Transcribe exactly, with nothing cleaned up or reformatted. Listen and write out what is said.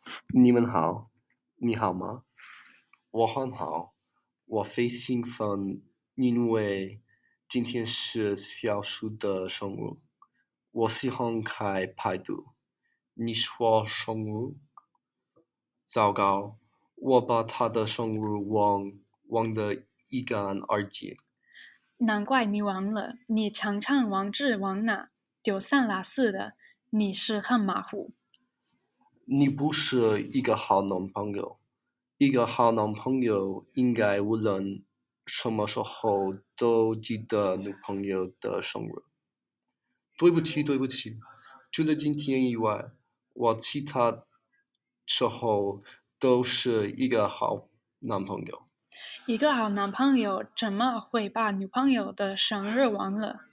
你们好，你好吗？我很好，我非常兴奋，因为今天是小树的生日。我喜欢开派对。你说生日？糟糕，我把他的生日忘忘得一干二净。 难怪你忘了，你常常忘记忘哪，丢三落四的，你是很马虎。 你不是一个好男朋友。一个好男朋友应该无论什么时候都记得女朋友的生日。对不起，对不起，除了今天以外，我其他时候都是一个好男朋友。 一个好男朋友怎么会把女朋友的生日忘了？